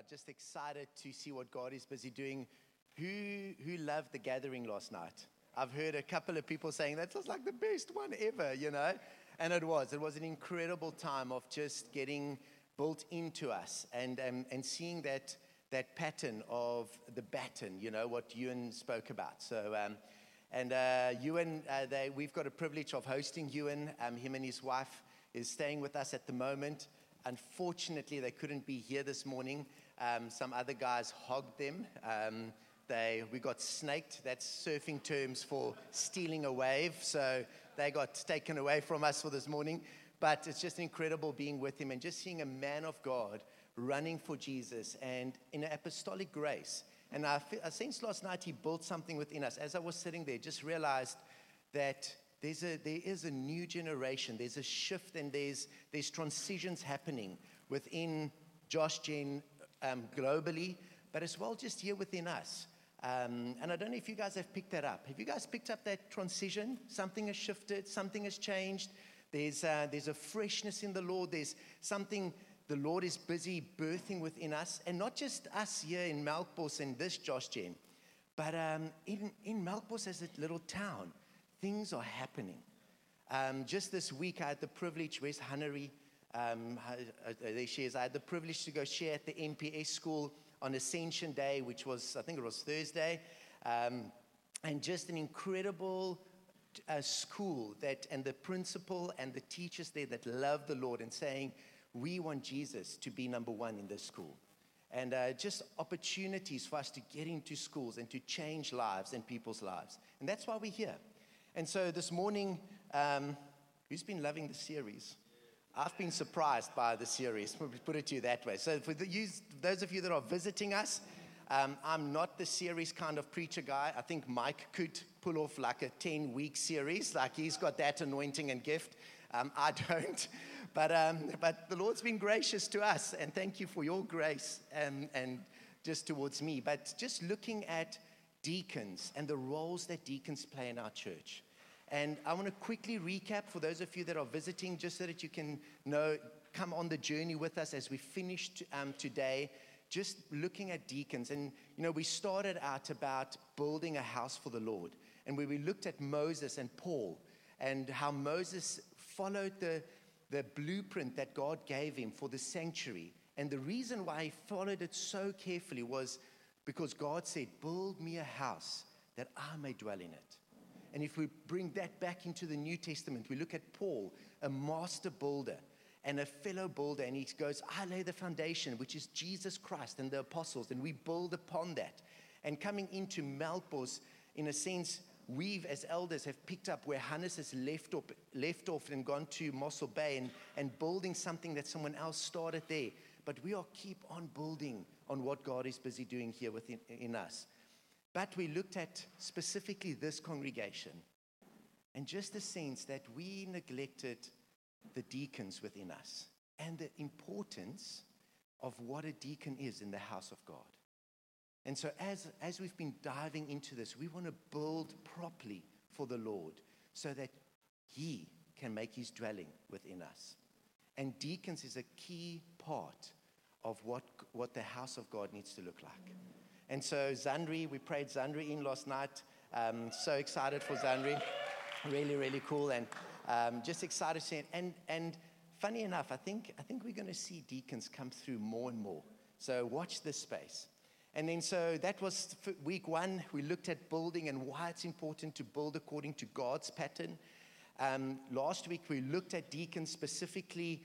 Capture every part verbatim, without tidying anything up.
just excited to see what God is busy doing. Who who loved the gathering last night? I've heard a couple of people saying that was like the best one ever, you know, and it was. It was an incredible time of just getting built into us and um, and seeing that that pattern of the baton, you know, what Ewan spoke about. So, um, and uh, Ewan, uh, they we've got a privilege of hosting Ewan. Um, him and his wife is staying with us at the moment. Unfortunately, they couldn't be here this morning. Um, some other guys hogged them. Um, they we got snaked. That's surfing terms for stealing a wave. So they got taken away from us for this morning. But it's just incredible being with him and just seeing a man of God running for Jesus and in an apostolic grace. And I, I sensed last night he built something within us. As I was sitting there, just realized that There's a, there is a new generation. There's a shift and there's there's transitions happening within Josh Gen um, globally, but as well just here within us. Um, and I don't know if you guys have picked that up. Have you guys picked up that transition? Something has shifted. Something has changed. There's uh, there's a freshness in the Lord. There's something the Lord is busy birthing within us, and not just us here in Melkbos and this Josh Gen, but um, in in Melkbos as a little town. Things are happening. Um, just this week, I had the privilege, where's Hanari? Um, there she is. I had the privilege to go share at the N P S school on Ascension Day, which was, I think it was Thursday. Um, and just an incredible uh, school that, and the principal and the teachers there that love the Lord and saying, we want Jesus to be number one in this school. And uh, just opportunities for us to get into schools and to change lives and people's lives. And that's why we're here. And so this morning, um, who's been loving the series? I've been surprised by the series, put it to you that way. So for the, you, those of you that are visiting us, um, I'm not the series kind of preacher guy. I think Mike could pull off like a ten-week series, like he's got that anointing and gift. Um, I don't. But um, but the Lord's been gracious to us, and thank you for your grace and, and just towards me. But just looking at deacons and the roles that deacons play in our church. And I want to quickly recap for those of you that are visiting, just so that you can know, come on the journey with us as we finish um, today, just looking at deacons. And, you know, we started out about building a house for the Lord. And where we looked at Moses and Paul and how Moses followed the, the blueprint that God gave him for the sanctuary. And the reason why he followed it so carefully was because God said, build me a house that I may dwell in it. And if we bring that back into the New Testament, we look at Paul, a master builder and a fellow builder. And he goes, I lay the foundation, which is Jesus Christ and the apostles. And we build upon that. And coming into Melkbos, in a sense, we as elders have picked up where Hannes has left off, left off and gone to Mossel Bay and, and building something that someone else started there. But we are keep on building on what God is busy doing here within in us. But we looked at specifically this congregation and just the sense that we neglected the deacons within us and the importance of what a deacon is in the house of God. And so as, as we've been diving into this, we want to build properly for the Lord so that He can make His dwelling within us. And deacons is a key part of what, what the house of God needs to look like. And so Zandri, we prayed Zandri in last night. Um, so excited for Zandri. Really, really cool. And um, just excited to see it. And, and funny enough, I think, I think we're going to see deacons come through more and more. So watch this space. And then so that was week one. We looked at building and why it's important to build according to God's pattern. Um, last week, we looked at deacons specifically,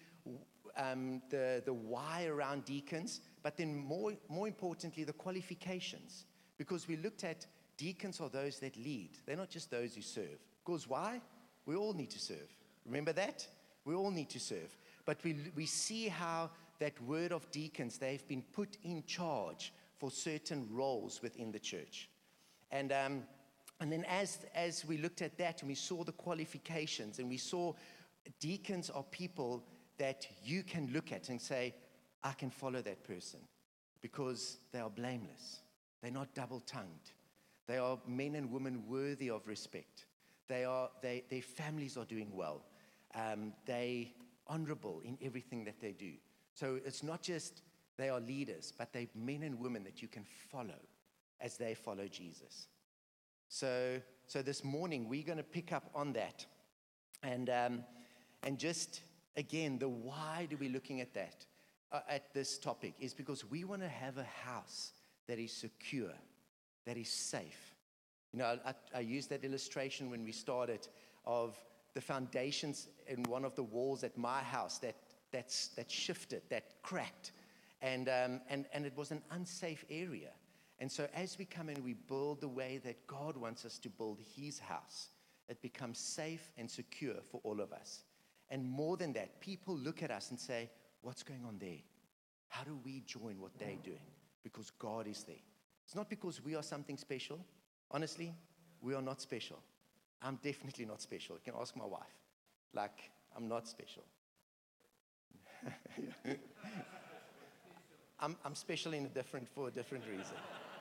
um, the, the why around deacons, but then more, more importantly, the qualifications. Because we looked at deacons are those that lead. They're not just those who serve. Because why? We all need to serve. Remember that? We all need to serve. But we, we see how that word of deacons, they've been put in charge for certain roles within the church. And um, and then as, as we looked at that and we saw the qualifications and we saw deacons are people that you can look at and say, I can follow that person because they are blameless. They're not double-tongued. They are men and women worthy of respect. They are, they, their families are doing well. Um, they honorable in everything that they do. So it's not just They are leaders, but they're men and women that you can follow as they follow Jesus. So, so this morning, we're going to pick up on that. And, um, and just, again, the why do we looking at that, uh, at this topic, is because we want to have a house that is secure, that is safe. You know, I, I used that illustration when we started of the foundations in one of the walls at my house that that's, that shifted, that cracked. And, um, and, and it was an unsafe area. And so as we come in, we build the way that God wants us to build his house. It becomes safe and secure for all of us. And more than that, people look at us and say, what's going on there? How do we join what they're doing? Because God is there. It's not because we are something special. Honestly, we are not special. I'm definitely not special. You can ask my wife. Like, I'm not special. I'm, I'm special in a different, for a different reason.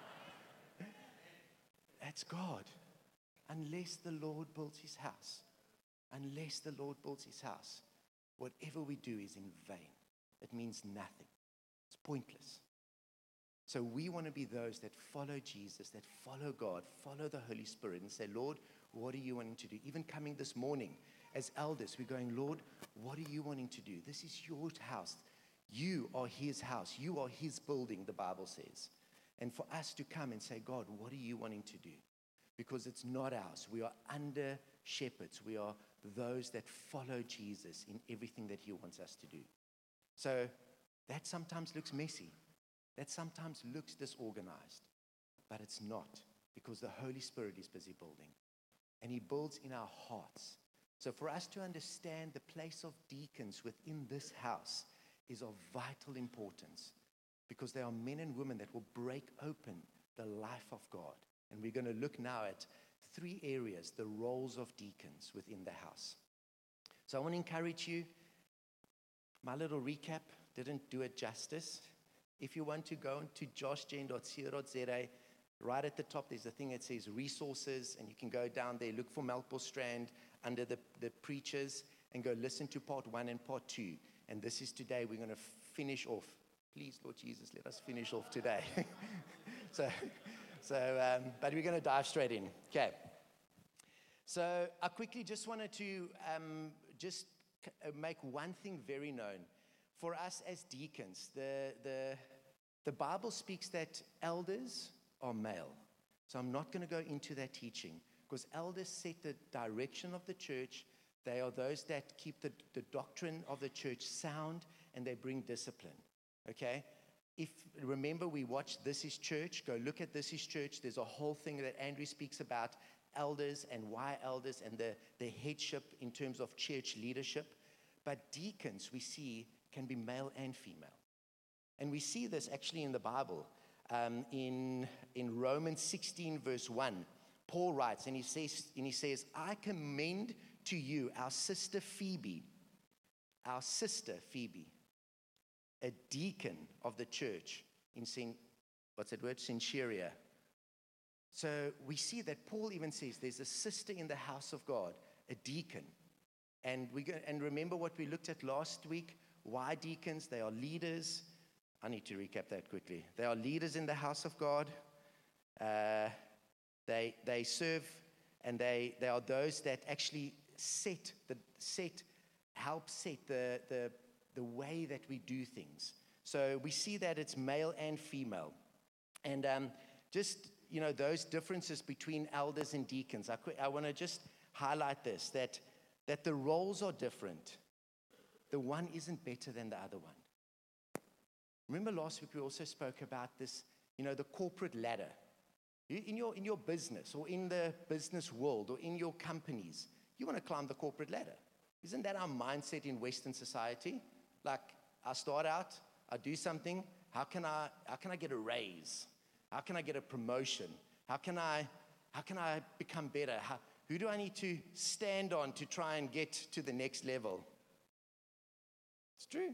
That's God. Unless the Lord builds his house, unless the Lord builds his house, whatever we do is in vain. It means nothing. It's pointless. So we want to be those that follow Jesus, that follow God, follow the Holy Spirit, and say, Lord, what are you wanting to do? Even coming this morning as elders, we're going, Lord, what are you wanting to do? This is your house. You are his house. You are his building, the Bible says. And for us to come and say, God, what are you wanting to do? Because it's not ours. We are under shepherds. We are those that follow Jesus in everything that he wants us to do. So that sometimes looks messy. That sometimes looks disorganized. But it's not, because the Holy Spirit is busy building. And he builds in our hearts. So for us to understand the place of deacons within this house is of vital importance, because there are men and women that will break open the life of God. And we're going to look now at three areas, the roles of deacons within the house. So I want to encourage you. My little recap didn't do it justice. If you want to go into josh jane dot co dot za, right at the top there's a thing that says resources, and you can go down there, look for Melkbos Strand under the, the preachers, and go listen to part one and part two. And this is today. We're going to finish off. Please, Lord Jesus, let us finish off today. so, so, um, but we're going to dive straight in. Okay. So I quickly just wanted to um, just make one thing very known. For us as deacons, the, the, the Bible speaks that elders are male. So I'm not going to go into that teaching, because elders set the direction of the church. They are those that keep the, the doctrine of the church sound, and they bring discipline. Okay? If, remember, we watched This Is Church. Go look at This Is Church. There's a whole thing that Andrew speaks about elders and why elders and the, the headship in terms of church leadership. But deacons, we see, can be male and female. And we see this actually in the Bible. Um, in, in Romans sixteen, verse one, Paul writes, and he says, and he says, I commend to you our sister Phoebe, our sister Phoebe, a deacon of the church in Sin, what's that word? Syncheria. So we see that Paul even says there's a sister in the house of God, a deacon. And we go, and remember what we looked at last week? Why deacons? They are leaders. I need to recap that quickly. They are leaders in the house of God. Uh, they they serve, and they, they are those that actually set the set help set the the the way that we do things. So we see that it's male and female, and um, just you know those differences between elders and deacons. I I want to just highlight this that that the roles are different. The one isn't better than the other one. Remember last week we also spoke about this, you know, the corporate ladder. In your, in your business or in the business world or in your companies, you want to climb the corporate ladder. Isn't that our mindset in Western society? Like, I start out, I do something, how can I, how can I get a raise? How can I get a promotion? How can I, how can I become better? How, who do I need to stand on to try and get to the next level? It's true.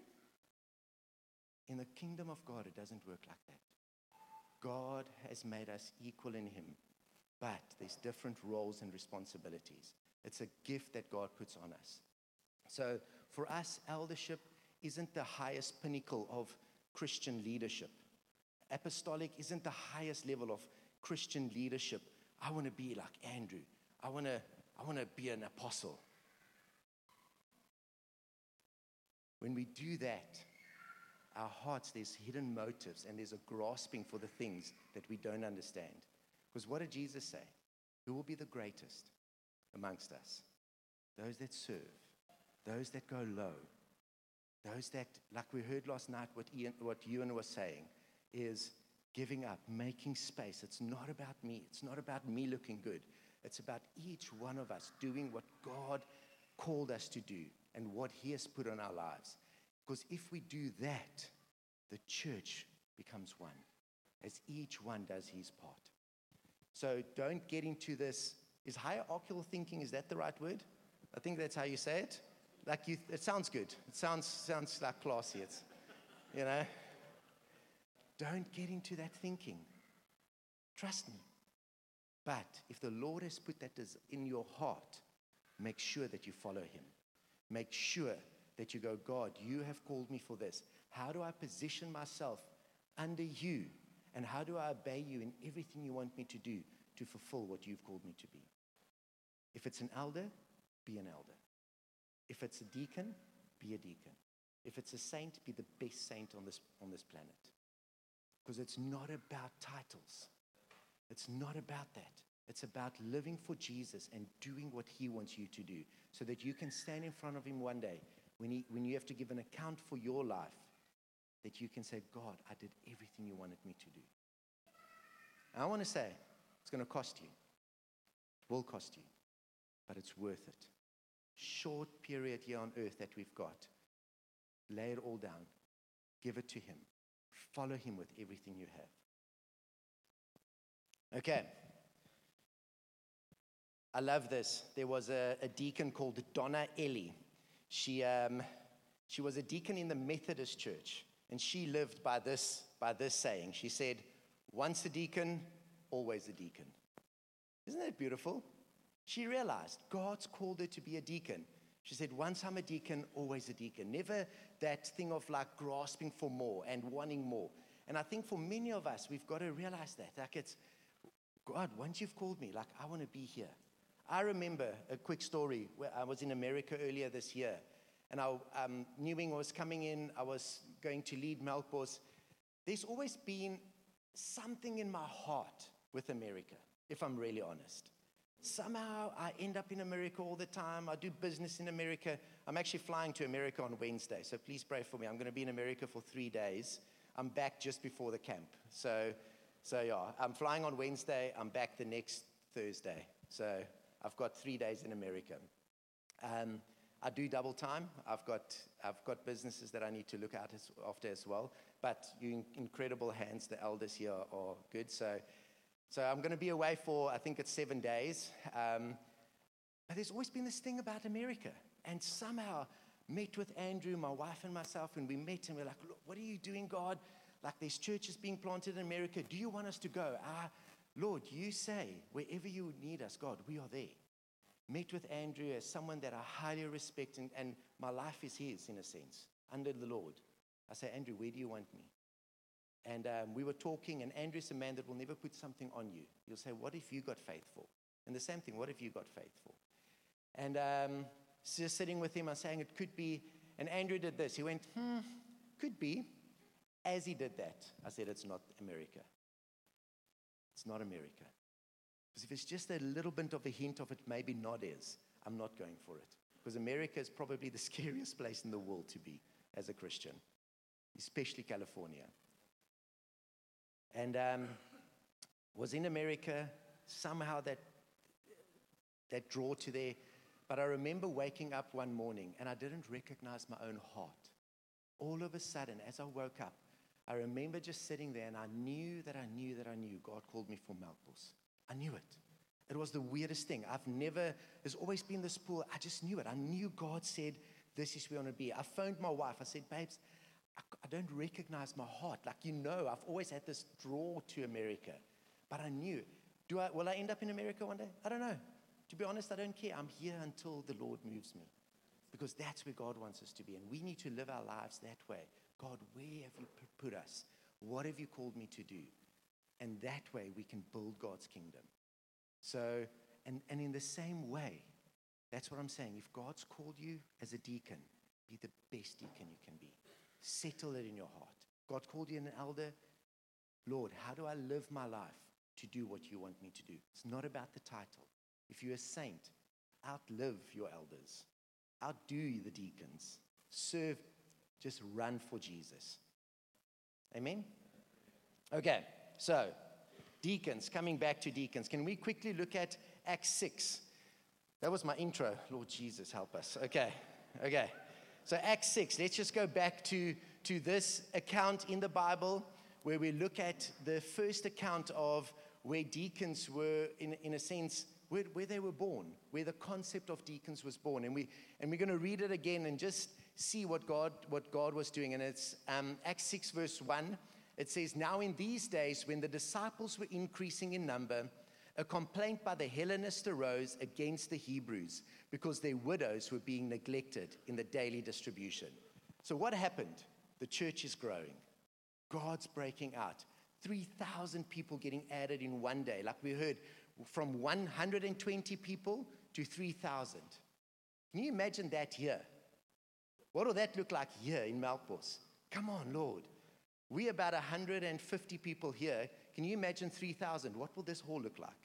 In the kingdom of God, it doesn't work like that. God has made us equal in him, but there's different roles and responsibilities. It's a gift that God puts on us. So for us, eldership isn't the highest pinnacle of Christian leadership. Apostolic isn't the highest level of Christian leadership. I want to be like Andrew. I want to I want to be an apostle. When we do that, our hearts, there's hidden motives and there's a grasping for the things that we don't understand. Because what did Jesus say? Who will be the greatest amongst us? Those that serve, those that go low, those that, like we heard last night, what Ian, what Ewan was saying, is giving up, making space. It's not about me. It's not about me looking good. It's about each one of us doing what God called us to do and what He has put on our lives. Because if we do that, the church becomes one, as each one does his part. So don't get into this. Is hierarchical thinking, is that the right word? I think that's how you say it. Like you, it sounds good. It sounds sounds like classy. It's, you know. Don't get into that thinking. Trust me. But if the Lord has put that in your heart, make sure that you follow Him. Make sure that you go, God, you have called me for this. How do I position myself under you? And how do I obey you in everything you want me to do to fulfill what you've called me to be? If it's an elder, be an elder. If it's a deacon, be a deacon. If it's a saint, be the best saint on this, on this planet. Because it's not about titles. It's not about that. It's about living for Jesus and doing what He wants you to do so that you can stand in front of Him one day when, he, when you have to give an account for your life, that you can say, God, I did everything you wanted me to do. And I want to say, it's going to cost you. It will cost you. But it's worth it. Short period here on earth that we've got. Lay it all down. Give it to Him. Follow Him with everything you have. Okay. I love this. There was a, a deacon called Donna Ellie. She, um, she was a deacon in the Methodist church. And she lived by this, by this saying. She said, once a deacon, always a deacon. Isn't that beautiful? She realized God's called her to be a deacon. She said, once I'm a deacon, always a deacon. Never that thing of like grasping for more and wanting more. And I think for many of us, we've got to realize that. Like it's, God, once you've called me, like I want to be here. I remember a quick story where I was in America earlier this year. And I um, knew when I was coming in, I was going to lead Melkbos. There's always been something in my heart with America, if I'm really honest. Somehow I end up in America all the time. I do business in America. I'm actually flying to America on Wednesday, so please pray for me. I'm going to be in America for three days. I'm back just before the camp. So, so yeah, I'm flying on Wednesday. I'm back the next Thursday. So I've got three days in America. Um, I do double time. I've got I've got businesses that I need to look at as, after as well. But you're in incredible hands. The elders here are good. So, so I'm going to be away for, I think it's seven days. Um, but there's always been this thing about America. And somehow met with Andrew, my wife and myself, and we met and we're like, look, what are you doing, God? Like there's churches being planted in America. Do you want us to go? Ah, Lord, you say wherever you need us, God, we are there. Met with Andrew as someone that I highly respect, and, and my life is his, in a sense, under the Lord. I say, Andrew, where do you want me? And um, we were talking, and Andrew's a man that will never put something on you. He'll say, what if you got faithful? And the same thing, what if you got faithful? And um, just sitting with him, I'm saying it could be, and Andrew did this. He went, hmm, could be. As he did that, I said, it's not America. It's not America. Because if it's just a little bit of a hint of it, maybe not is, I'm not going for it. Because America is probably the scariest place in the world to be as a Christian, especially California. And um, was in America, somehow that, that draw to there. But I remember waking up one morning and I didn't recognize my own heart. All of a sudden, as I woke up, I remember just sitting there and I knew that I knew that I knew God called me for Melkbos. I knew it. It was the weirdest thing. I've never, there's always been this pull. I just knew it. I knew God said, this is where I want to be. I phoned my wife. I said, babes, I, I don't recognize my heart. Like, you know, I've always had this draw to America. But I knew, do I, will I end up in America one day? I don't know. To be honest, I don't care. I'm here until the Lord moves me. Because that's where God wants us to be. And we need to live our lives that way. God, where have you p- put us? What have you called me to do? And that way we can build God's kingdom. So, and, and in the same way, that's what I'm saying. If God's called you as a deacon, be the best deacon you can be. Settle it in your heart. God called you an elder. Lord, how do I live my life to do what you want me to do? It's not about the title. If you're a saint, outlive your elders. Outdo the deacons. Serve, just run for Jesus. Amen? Okay, so deacons, coming back to deacons. Can we quickly look at Acts six? That was my intro. Lord Jesus, help us. Okay, okay. So Acts six, let's just go back to, to this account in the Bible where we look at the first account of where deacons were, in, in a sense, where, where they were born, where the concept of deacons was born. And, we, and we're going to read it again and just see what God, what God was doing. And it's um, Acts six, verse one. It says, now in these days, when the disciples were increasing in number, a complaint by the Hellenists arose against the Hebrews because their widows were being neglected in the daily distribution. So what happened? The church is growing. God's breaking out. three thousand people getting added in one day. Like we heard, from one hundred twenty people to three thousand. Can you imagine that here? What will that look like here in Melkbos? Come on, Lord. We're about one hundred fifty people here. Can you imagine three thousand? What will this hall look like?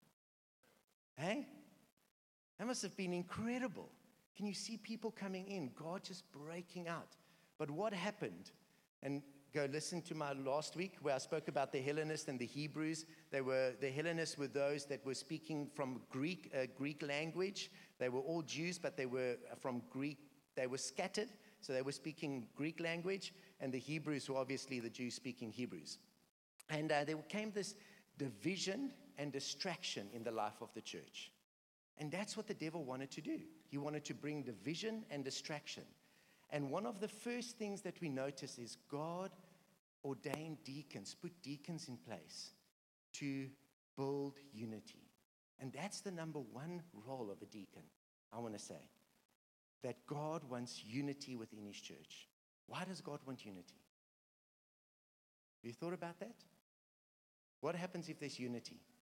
Hey? That must have been incredible. Can you see people coming in? God just breaking out. But what happened? And go listen to my last week where I spoke about the Hellenists and the Hebrews. They were, the Hellenists were those that were speaking from Greek, uh, Greek language. They were all Jews, but they were from Greek. They were scattered, so they were speaking Greek language. And the Hebrews were obviously the Jews speaking Hebrews. And uh, there came this division and distraction in the life of the church. And that's what the devil wanted to do. He wanted to bring division and distraction. And one of the first things that we notice is God ordained deacons, put deacons in place to build unity. And that's the number one role of a deacon, I want to say. That God wants unity within his church. Why does God want unity? Have you thought about that? What happens if there's unity?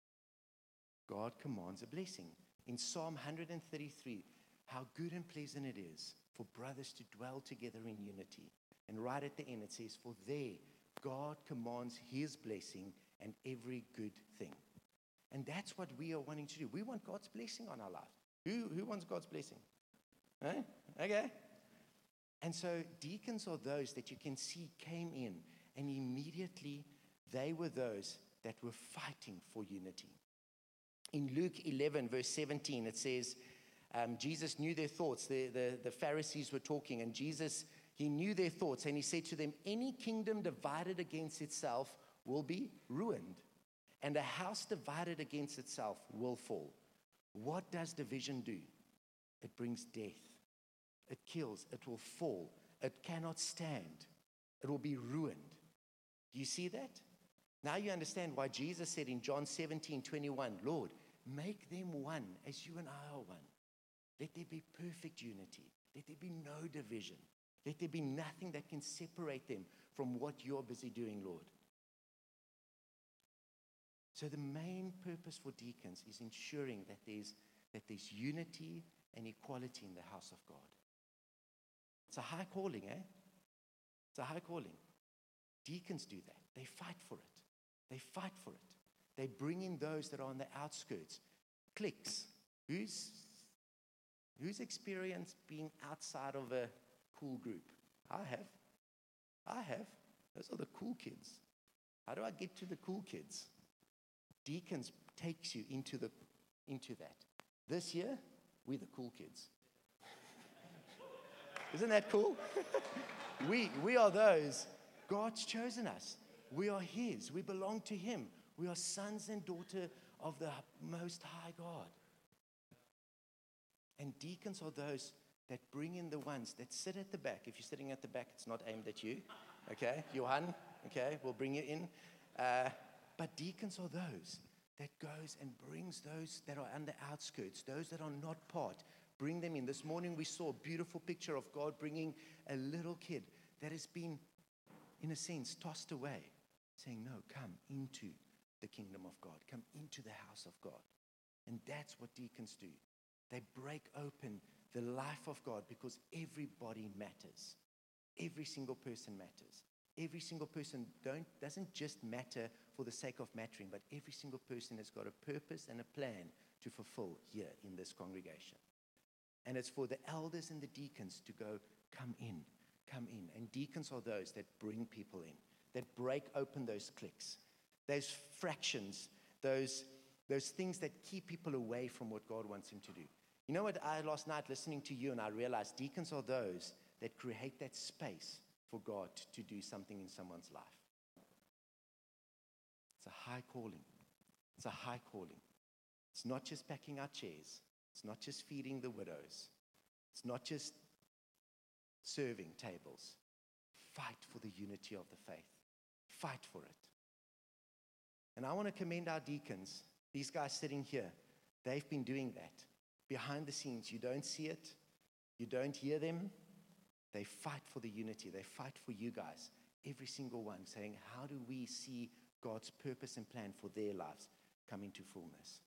God commands a blessing. In Psalm one thirty-three, how good and pleasant it is for brothers to dwell together in unity. And right at the end it says, for there God commands his blessing and every good thing. And that's what we are wanting to do. We want God's blessing on our life. Who, who wants God's blessing? Huh? Okay. And so deacons are those that you can see came in, and immediately they were those that were fighting for unity. In Luke eleven, verse seventeen, it says, um, Jesus knew their thoughts. The, the, the Pharisees were talking, and Jesus, he knew their thoughts, and he said to them, any kingdom divided against itself will be ruined, and a house divided against itself will fall. What does division do? It brings death. It kills. It will fall. It cannot stand. It will be ruined. Do you see that? Now you understand why Jesus said in John seventeen twenty-one, Lord, make them one as you and I are one. Let there be perfect unity. Let there be no division. Let there be nothing that can separate them from what you're busy doing, Lord. So the main purpose for deacons is ensuring that there's, that there's unity and equality in the house of God. It's a high calling, eh? It's a high calling. Deacons do that. They fight for it. They fight for it. They bring in those that are on the outskirts. Cliques. Who's, who's experienced being outside of a cool group? I have. I have. Those are the cool kids. How do I get to the cool kids? Deacons takes you into the into that. This year, we're the cool kids. Isn't that cool? we we are those. God's chosen us. We are his. We belong to him. We are sons and daughters of the Most High God. And deacons are those that bring in the ones that sit at the back. If you're sitting at the back, it's not aimed at you. Okay? Johan, okay, we'll bring you in. Uh, but deacons are those that goes and brings those that are on the outskirts, those that are not part, bring them in. This morning we saw a beautiful picture of God bringing a little kid that has been in a sense, tossed away, saying, no, come into the kingdom of God. Come into the house of God. And that's what deacons do. They break open the life of God because everybody matters. Every single person matters. Every single person don't, doesn't just matter for the sake of mattering, but every single person has got a purpose and a plan to fulfill here in this congregation. And it's for the elders and the deacons to go, come in, come in. And deacons are those that bring people in, that break open those cliques, those fractions, those, those things that keep people away from what God wants them to do. You know what, I last night listening to you, and I realized deacons are those that create that space for God to do something in someone's life. It's a high calling. It's a high calling. It's not just packing our chairs. It's not just feeding the widows. It's not just serving tables. Fight for the unity of the faith. Fight for it. And I want to commend our deacons, these guys sitting here. They've been doing that. Behind the scenes, you don't see it. You don't hear them. They fight for the unity. They fight for you guys. Every single one saying, how do we see God's purpose and plan for their lives come into fullness?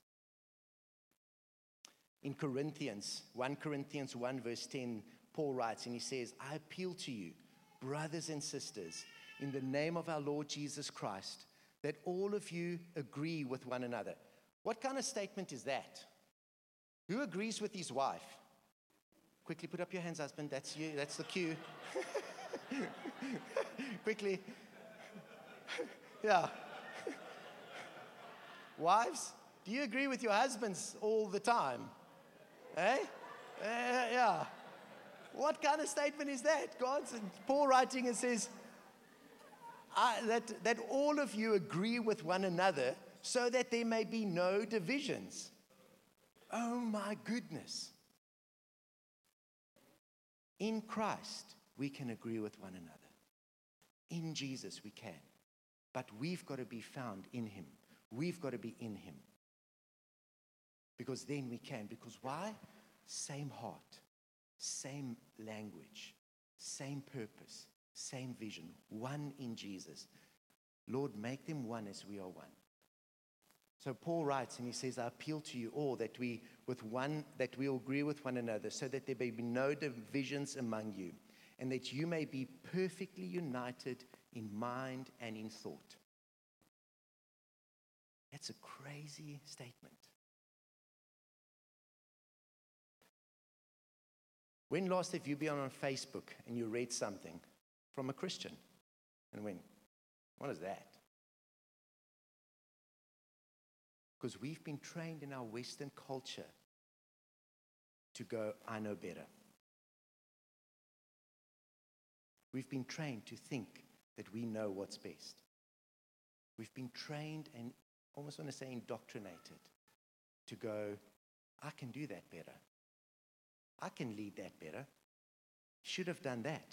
In Corinthians, First Corinthians one verse ten, Paul writes and he says, I appeal to you, brothers and sisters, in the name of our Lord Jesus Christ, that all of you agree with one another. What kind of statement is that? Who agrees with his wife? Quickly put up your hands, husband. That's you. That's the cue. Quickly. Yeah. Wives, do you agree with your husbands all the time? Eh? Uh, yeah. What kind of statement is that? God's Paul writing and says I, that, that all of you agree with one another so that there may be no divisions. Oh my goodness. In Christ, we can agree with one another. In Jesus, we can. But we've got to be found in him. We've got to be in him. Because then we can. Because why? Same heart, same language, same purpose, same vision. One in Jesus. Lord, make them one as we are one. So Paul writes and he says, I appeal to you all that we with one that we all agree with one another, so that there may be no divisions among you, and that you may be perfectly united in mind and in thought. That's a crazy statement. When last have you been on Facebook and you read something from a Christian and went, what is that? Because we've been trained in our Western culture to go, I know better. We've been trained to think that we know what's best. We've been trained and almost want to say indoctrinated to go, I can do that better. I can lead that better. Should have done that.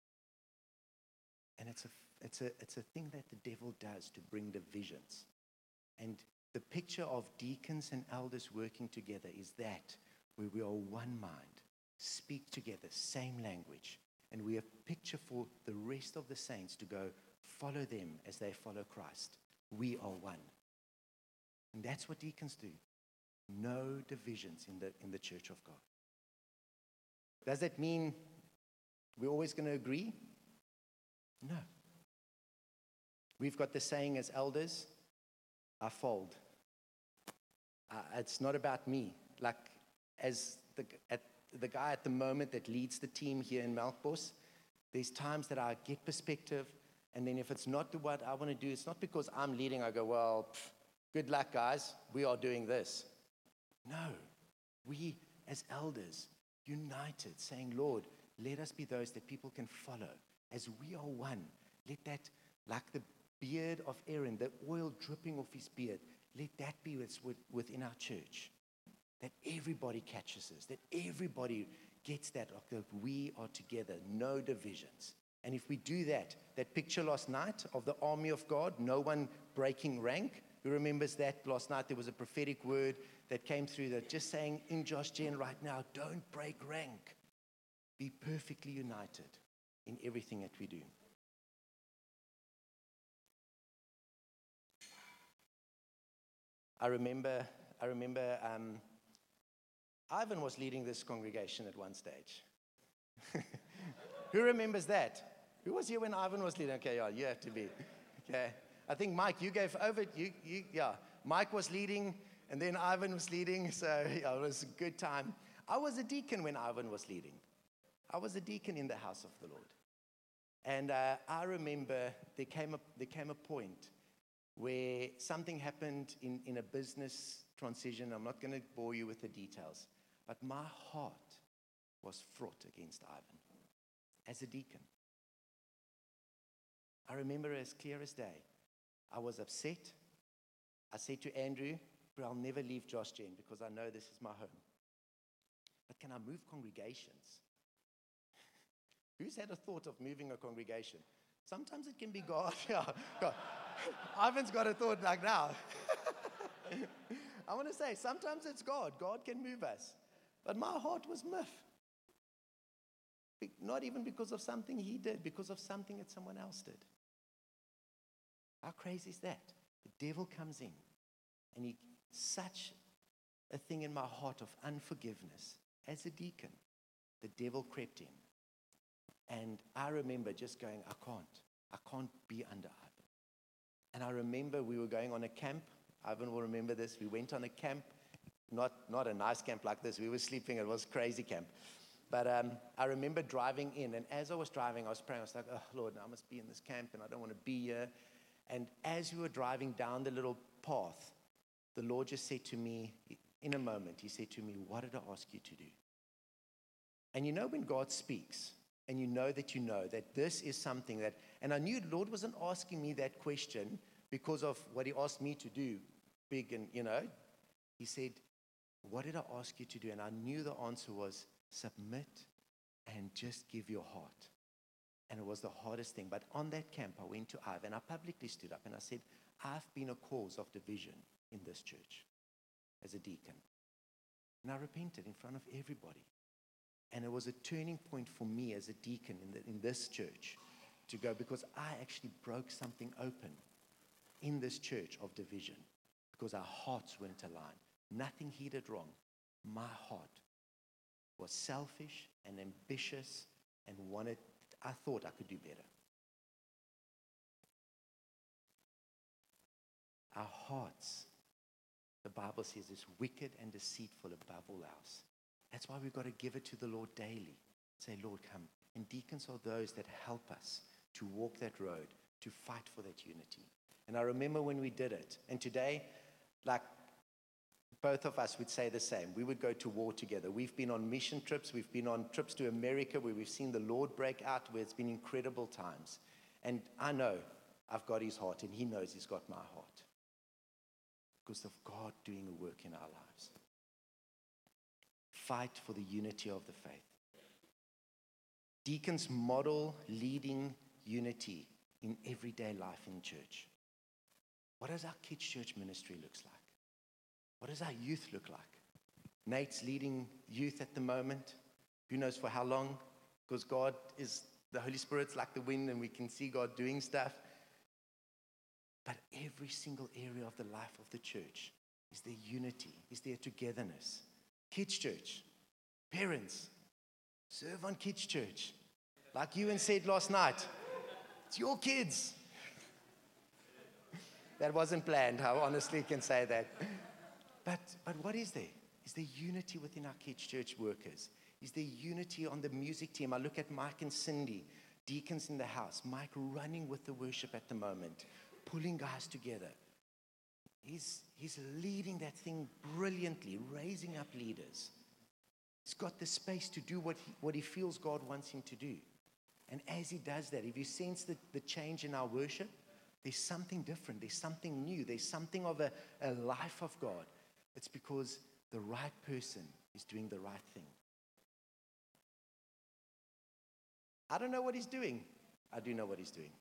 And it's a, it's a, it's a thing that the devil does to bring divisions. And the picture of deacons and elders working together is that, where we are one mind, speak together, same language, and we are a picture for the rest of the saints to go, follow them as they follow Christ. We are one. And that's what deacons do. No divisions in the, in the church of God. Does that mean we're always going to agree? No. We've got the saying as elders, I fold. Uh, it's not about me. Like, as the, at, the guy at the moment that leads the team here in Melkbos, there's times that I get perspective, and then if it's not what I want to do, it's not because I'm leading, I go, well, pff, good luck, guys. We are doing this. No. We, as elders, united, saying, Lord, let us be those that people can follow. As we are one, let that, like the beard of Aaron, the oil dripping off his beard, let that be within our church. That everybody catches us, that everybody gets that, like that we are together, no divisions. And if we do that, that picture last night of the army of God, no one breaking rank, who remembers that last night there was a prophetic word that came through that just saying in Josh Gen right now, don't break rank. Be perfectly united in everything that we do. I remember, I remember um, Ivan was leading this congregation at one stage. Who remembers that? Who was here when Ivan was leading? Okay, yeah, you have to be. Okay. I think, Mike, you gave over, you, you, yeah. Mike was leading, and then Ivan was leading, so yeah, it was a good time. I was a deacon when Ivan was leading. I was a deacon in the house of the Lord. And uh, I remember there came, a, there came a point where something happened in, in a business transition. I'm not going to bore you with the details, but my heart was fraught against Ivan as a deacon. I remember as clear as day. I was upset. I said to Andrew, but I'll never leave Josh Gen because I know this is my home. But can I move congregations? Who's had a thought of moving a congregation? Sometimes it can be God. Yeah, God. Ivan's got a thought like now. I want to say, sometimes it's God. God can move us. But my heart was miffed. Not even because of something he did, because of something that someone else did. How crazy is that? The devil comes in, and he such a thing in my heart of unforgiveness. As a deacon, the devil crept in. And I remember just going, I can't. I can't be under Ivan. And I remember we were going on a camp. Ivan will remember this. We went on a camp, not, not a nice camp like this. We were sleeping. It was crazy camp. But um, I remember driving in, and as I was driving, I was praying. I was like, oh, Lord, I must be in this camp, and I don't want to be here. And as we were driving down the little path, the Lord just said to me, in a moment, he said to me, what did I ask you to do? And you know when God speaks, and you know that you know that this is something that, and I knew the Lord wasn't asking me that question because of what he asked me to do, big and, you know. He said, what did I ask you to do? And I knew the answer was submit and just give your heart. And it was the hardest thing. But on that camp, I went to Ivan, and I publicly stood up and I said, I've been a cause of division in this church as a deacon. And I repented in front of everybody. And it was a turning point for me as a deacon in, the, in this church to go, because I actually broke something open in this church of division because our hearts weren't aligned. Nothing he did wrong. My heart was selfish and ambitious and wanted, I thought I could do better. Our hearts, the Bible says, is wicked and deceitful above all else. That's why we've got to give it to the Lord daily. Say, Lord, come. And deacons are those that help us to walk that road, to fight for that unity. And I remember when we did it. And today, like both of us would say the same. We would go to war together. We've been on mission trips. We've been on trips to America where we've seen the Lord break out, where it's been incredible times. And I know I've got his heart, and he knows he's got my heart because of God doing a work in our lives. Fight for the unity of the faith. Deacons model leading unity in everyday life in church. What does our kids' church ministry looks like? What does our youth look like? Nate's leading youth at the moment. Who knows for how long? Because God is, the Holy Spirit's like the wind, and we can see God doing stuff. But every single area of the life of the church is there unity, is there togetherness. Kids' church, parents, serve on kids' church. Like Ewan said last night, it's your kids. That wasn't planned, I honestly can say that. But, but what is there? Is there unity within our kids' church workers? Is there unity on the music team? I look at Mike and Cindy, deacons in the house. Mike running with the worship at the moment, pulling guys together. He's, he's leading that thing brilliantly, raising up leaders. He's got the space to do what he, what he feels God wants him to do. And as he does that, if you sense the, the change in our worship, there's something different. There's something new. There's something of a, a life of God. It's because the right person is doing the right thing. I don't know what he's doing. I do know what he's doing.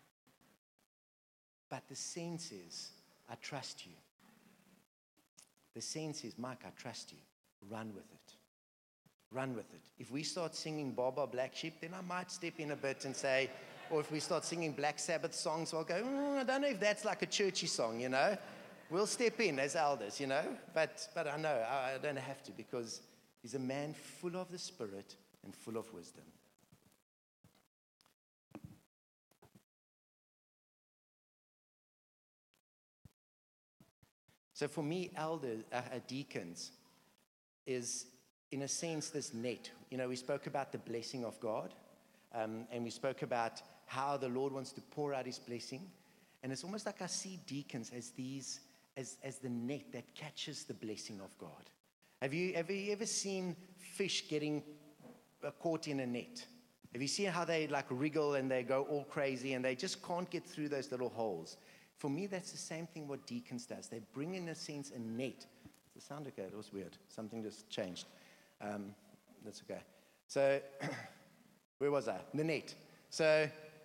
But the sense is, I trust you. The sense is, Mike, I trust you. Run with it. Run with it. If we start singing Baba Black Sheep, then I might step in a bit and say, or if we start singing Black Sabbath songs, I'll go, mm, I don't know if that's like a churchy song, you know. we'll step in as elders, you know. But, but I know I, I don't have to, because he's a man full of the Spirit and full of wisdom. So for me, elders, uh, uh, deacons, is in a sense this net. You know, we spoke about the blessing of God, um, and we spoke about how the Lord wants to pour out his blessing. And it's almost like I see deacons as these, as, as the net that catches the blessing of God. Have you, have you ever seen fish getting uh, caught in a net? Have you seen how they like wriggle and they go all crazy and they just can't get through those little holes? For me, that's the same thing what deacons does. They bring, in a sense, a net. Does it sound okay? It was weird. Something just changed. Um, that's okay. So, where was I? The net. So,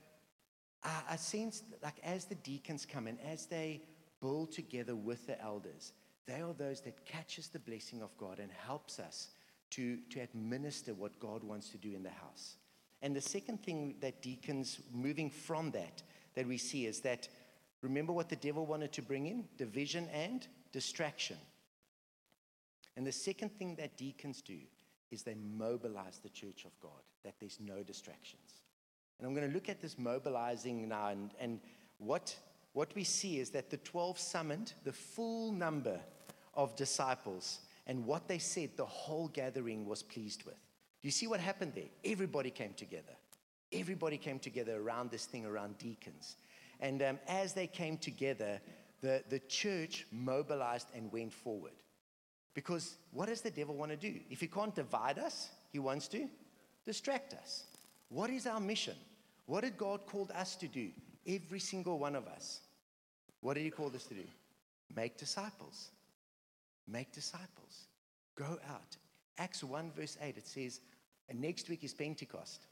I, I sense, like, as the deacons come in, as they build together with the elders, they are those that catches the blessing of God and helps us to, to administer what God wants to do in the house. And the second thing that deacons, moving from that, that we see is that, remember what the devil wanted to bring in? Division and distraction. And the second thing that deacons do is they mobilize the church of God, that there's no distractions. And I'm going to look at this mobilizing now, and, and what, what we see is that the twelve summoned the full number of disciples, and what they said the whole gathering was pleased with. Do you see what happened there? Everybody came together. Everybody came together around this thing, around deacons. And um, as they came together, the, the church mobilized and went forward. Because what does the devil want to do? If he can't divide us, he wants to distract us. What is our mission? What did God call us to do? Every single one of us. What did he call us to do? Make disciples. Make disciples. Go out. Acts one verse eight, it says, and next week is Pentecost.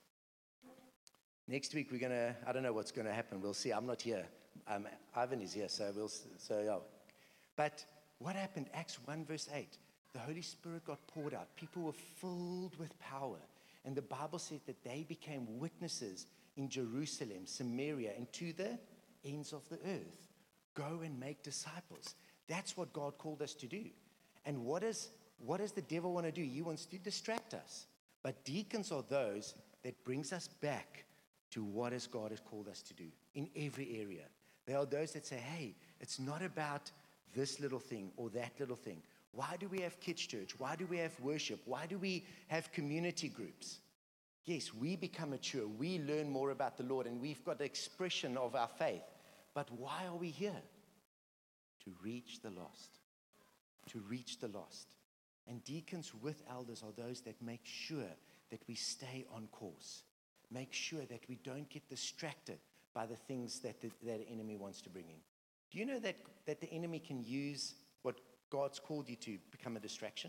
Next week we're going to, I don't know what's going to happen. We'll see. I'm not here. Um, Ivan is here, so we'll, so yeah. But what happened? Acts one verse eight. The Holy Spirit got poured out. People were filled with power. And the Bible said that they became witnesses in Jerusalem, Samaria, and to the ends of the earth. Go and make disciples. That's what God called us to do. And what, is, what does the devil want to do? He wants to distract us. But deacons are those that brings us back to what has God has called us to do in every area. They are those that say, hey, it's not about this little thing or that little thing. Why do we have kids' church? Why do we have worship? Why do we have community groups? Yes, we become mature. We learn more about the Lord, and we've got the expression of our faith. But why are we here? To reach the lost. To reach the lost. And deacons with elders are those that make sure that we stay on course. Make sure that we don't get distracted by the things that the, that the enemy wants to bring in. Do you know that, that the enemy can use what God's called you to become a distraction?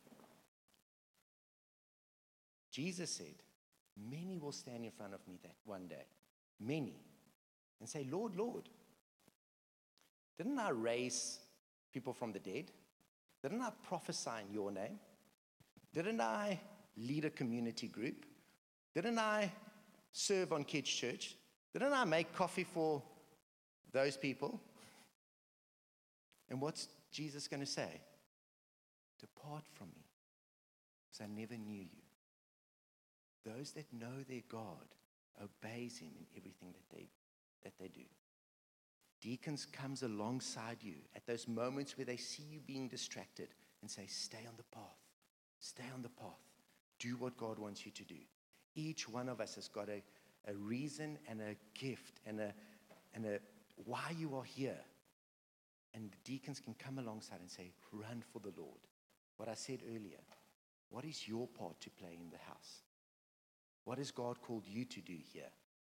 Jesus said, many will stand in front of me that one day. Many. And say, Lord, Lord, didn't I raise people from the dead? Didn't I prophesy in your name? Didn't I lead a community group? Didn't I serve on kids' church? Didn't I make coffee for those people? And what's Jesus going to say? Depart from me, because I never knew you. Those that know their God obeys him in everything that they, that they do. Deacons comes alongside you at those moments where they see you being distracted and say, stay on the path. Stay on the path. Do what God wants you to do. Each one of us has got a, a reason and a gift and a, and a why you are here. And the deacons can come alongside and say, run for the Lord. What I said earlier, what is your part to play in the house? What has God called you to do here?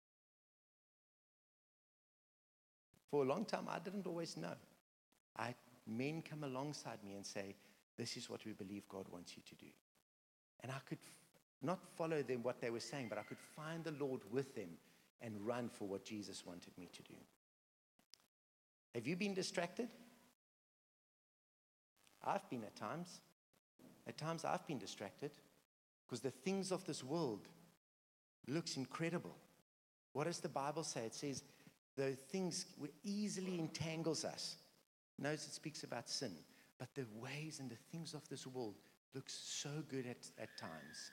For a long time, I didn't always know. I men come alongside me and say, this is what we believe God wants you to do. And I could not follow them what they were saying, but I could find the Lord with them and run for what Jesus wanted me to do. Have you been distracted? I've been at times. At times I've been distracted because the things of this world looks incredible. What does the Bible say? It says the things easily entangles us. knows it speaks about sin, but the ways and the things of this world look so good at, at times.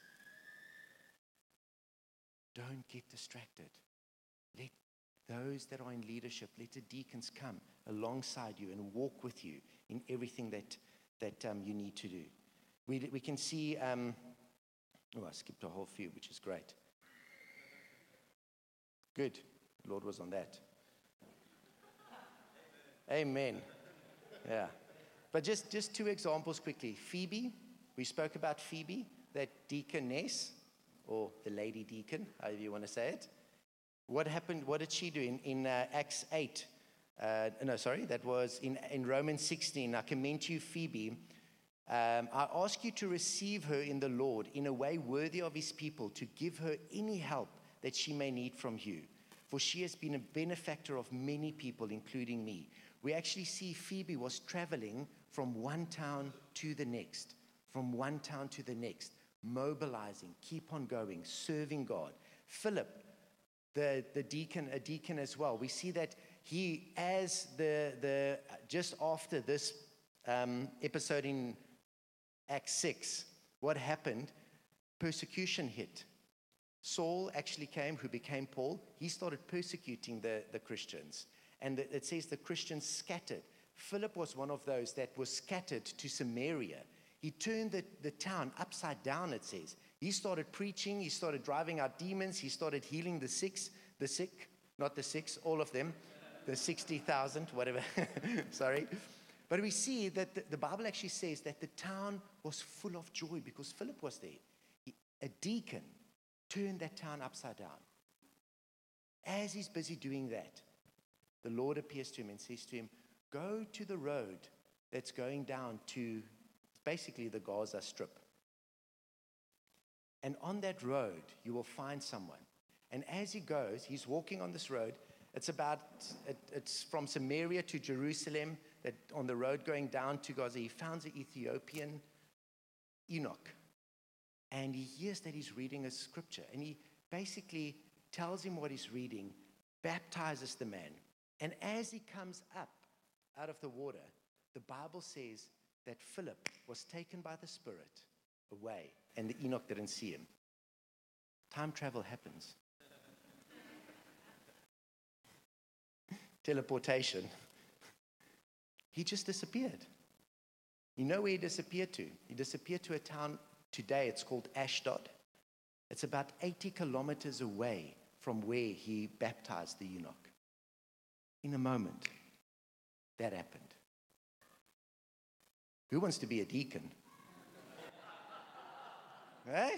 Don't get distracted. Let those that are in leadership, let the deacons come alongside you and walk with you in everything that, that um, you need to do. We, we can see, um, oh, I skipped a whole few, which is great. Good. The Lord was on that. Amen. Yeah. But just, just two examples quickly. Phoebe, we spoke about Phoebe, that deaconess, or the lady deacon, however you want to say it. What happened, what did she do in, in uh, Acts eight? Uh, no, sorry, that was in, in Romans sixteen. I commend to you, Phoebe. Um, I ask you to receive her in the Lord in a way worthy of his people, to give her any help that she may need from you. For she has been a benefactor of many people, including me. We actually see Phoebe was traveling from one town to the next, from one town to the next, mobilizing, keep on going, serving God. Philip, the, the deacon, a deacon as well, we see that he, as the, the just after this um, episode in Acts six, what happened? Persecution hit. Saul actually came, who became Paul. He started persecuting the, the Christians. And it says the Christians scattered. Philip was one of those that was scattered to Samaria. He turned the, the town upside down, it says. He started preaching. He started driving out demons. He started healing the sick, the sick, not the six, all of them, the sixty thousand, whatever. Sorry. But we see that the, the Bible actually says that the town was full of joy because Philip was there. He, a deacon turned that town upside down. As he's busy doing that, the Lord appears to him and says to him, go to the road that's going down to basically the Gaza Strip. And on that road, you will find someone. And as he goes, he's walking on this road. It's about, it, it's from Samaria to Jerusalem, that on the road going down to Gaza, he found the Ethiopian Enoch. And he hears that he's reading a scripture. And he basically tells him what he's reading, baptizes the man. And as he comes up out of the water, the Bible says that Philip was taken by the Spirit away, and the Enoch didn't see him. Time travel happens. Teleportation. He just disappeared. You know where he disappeared to? He disappeared to a town today. It's called Ashdod. It's about eighty kilometers away from where he baptized the eunuch. In a moment, that happened. Who wants to be a deacon? Eh?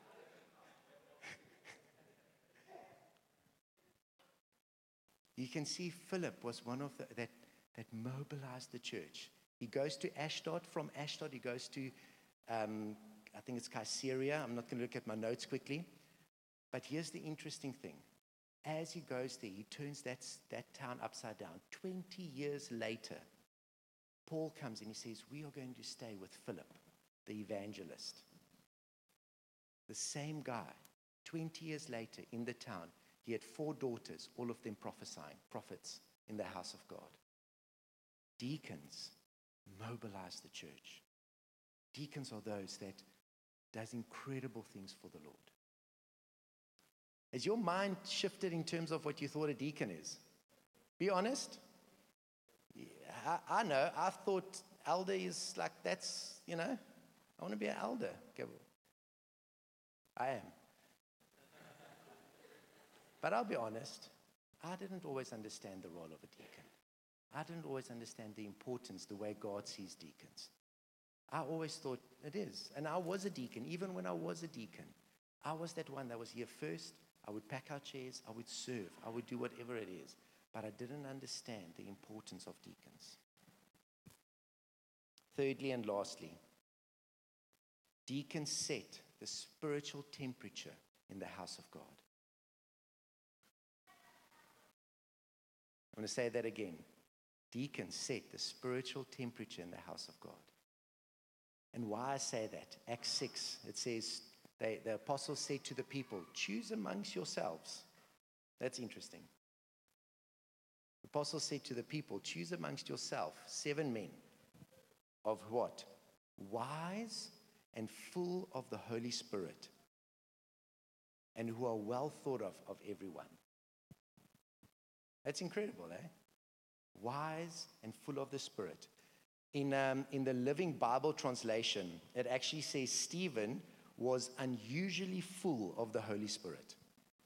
You can see Philip was one of the, that, that mobilized the church. He goes to Ashdod. From Ashdod, he goes to, um, I think it's Caesarea. I'm not going to look at my notes quickly. But here's the interesting thing. As he goes there, he turns that, that town upside down. twenty years later, Paul comes and he says, we are going to stay with Philip, the evangelist. The same guy, twenty years later in the town, he had four daughters, all of them prophesying, prophets in the house of God. Deacons mobilize the church. Deacons are those that does incredible things for the Lord. Has your mind shifted in terms of what you thought a deacon is? Be honest. Yeah, I, I know. I thought elder is like, that's, you know, I want to be an elder. Okay, well, I am. But I'll be honest, I didn't always understand the role of a deacon. I didn't always understand the importance, the way God sees deacons. I always thought it is. And I was a deacon. Even when I was a deacon, I was that one that was here first. I would pack our chairs. I would serve. I would do whatever it is. But I didn't understand the importance of deacons. Thirdly and lastly, deacons set the spiritual temperature in the house of God. I'm going to say that again. Deacons set the spiritual temperature in the house of God. And why I say that? Acts six, it says, they, the apostles said to the people, choose amongst yourselves. That's interesting. The apostle said to the people, choose amongst yourself seven men of what? Wise and full of the Holy Spirit, and who are well thought of of everyone. That's incredible, eh? Wise and full of the Spirit. In, um, in the Living Bible translation, it actually says Stephen was unusually full of the Holy Spirit.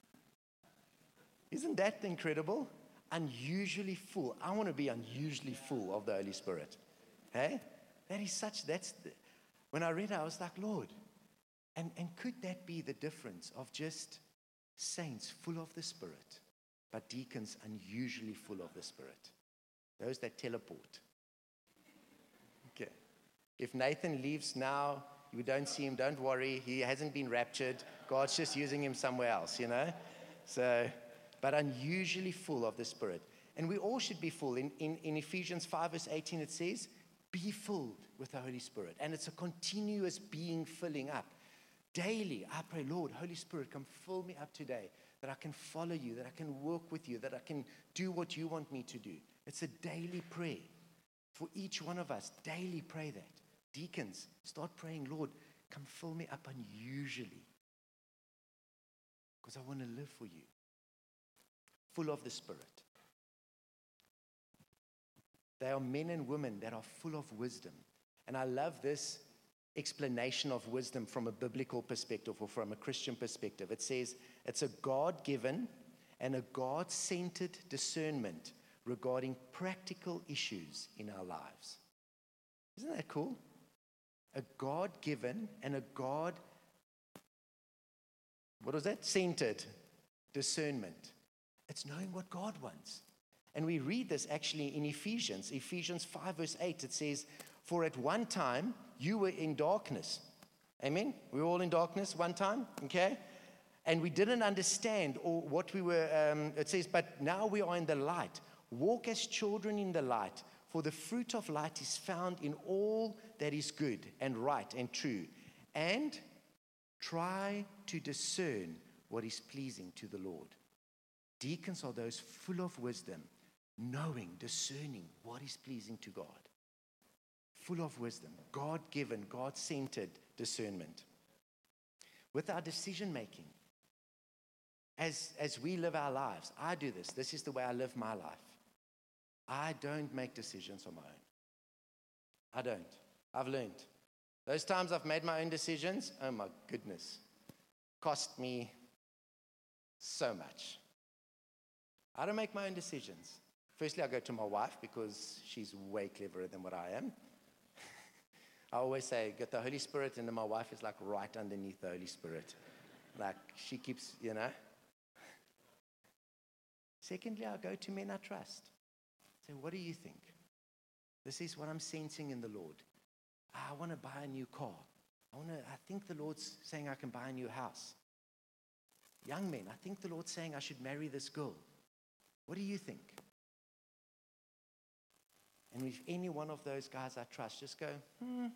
Isn't that incredible? Unusually full. I want to be unusually full of the Holy Spirit. Hey? That is such, that's, the, when I read it, I was like, Lord, and, and could that be the difference of just saints full of the Spirit, but deacons unusually full of the Spirit? Those that teleport. Okay. If Nathan leaves now, you don't see him, don't worry. He hasn't been raptured. God's just using him somewhere else, you know? So, but unusually full of the Spirit. And we all should be full. In, in, in Ephesians five, verse eighteen, it says, be filled with the Holy Spirit. And it's a continuous being filling up. Daily, I pray, Lord, Holy Spirit, come fill me up today, that I can follow you, that I can work with you, that I can do what you want me to do. It's a daily prayer. For each one of us, daily pray that. Deacons, start praying, Lord, come fill me up unusually, because I want to live for you. Full of the Spirit. They are men and women that are full of wisdom. And I love this explanation of wisdom from a biblical perspective or from a Christian perspective. It says it's a God-given and a God-centered discernment regarding practical issues in our lives. Isn't that cool? A God-given and a God, what was that? Centered discernment. It's knowing what God wants. And we read this actually in Ephesians. Ephesians five verse eight, it says, for at one time you were in darkness. Amen? We were all in darkness one time, okay? And we didn't understand or what we were, um, it says, but now we are in the light. Walk as children in the light, for the fruit of light is found in all that is good and right and true. And try to discern what is pleasing to the Lord. Deacons are those full of wisdom, knowing, discerning what is pleasing to God. Full of wisdom, God-given, God-centered discernment. With our decision making, as, as we live our lives, I do this. This is the way I live my life. I don't make decisions on my own. I don't. I've learned. Those times I've made my own decisions, oh my goodness, cost me so much. I don't make my own decisions. Firstly, I go to my wife because she's way cleverer than what I am. I always say, get the Holy Spirit, and then my wife is like right underneath the Holy Spirit. Like, she keeps, you know. Secondly, I go to men I trust. Say, what do you think? This is what I'm sensing in the Lord. I want to buy a new car. I want to. I think the Lord's saying I can buy a new house. Young men, I think the Lord's saying I should marry this girl. What do you think? And if any one of those guys I trust, just go, hmm,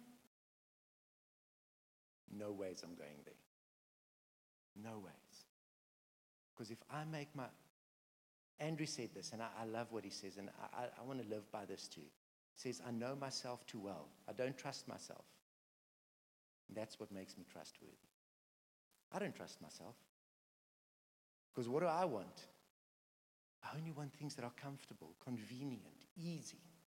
no ways I'm going there. No ways. Because if I make my, Andrew said this, and I, I love what he says, and I, I, I want to live by this too. He says, I know myself too well. I don't trust myself. And that's what makes me trustworthy. I don't trust myself. Because what do I want? I only want things that are comfortable, convenient, easy.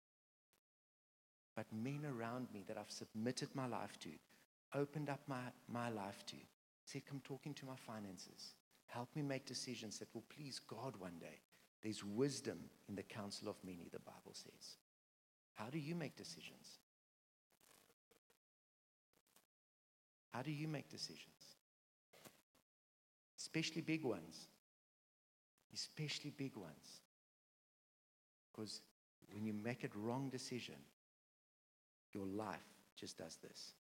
But men around me that I've submitted my life to, opened up my, my life to, said, come talk into my finances. Help me make decisions that will please God one day. There's wisdom in the counsel of many, the Bible says. How do you make decisions? How do you make decisions? Especially big ones. Especially big ones. Because when you make a wrong decision, your life just does this.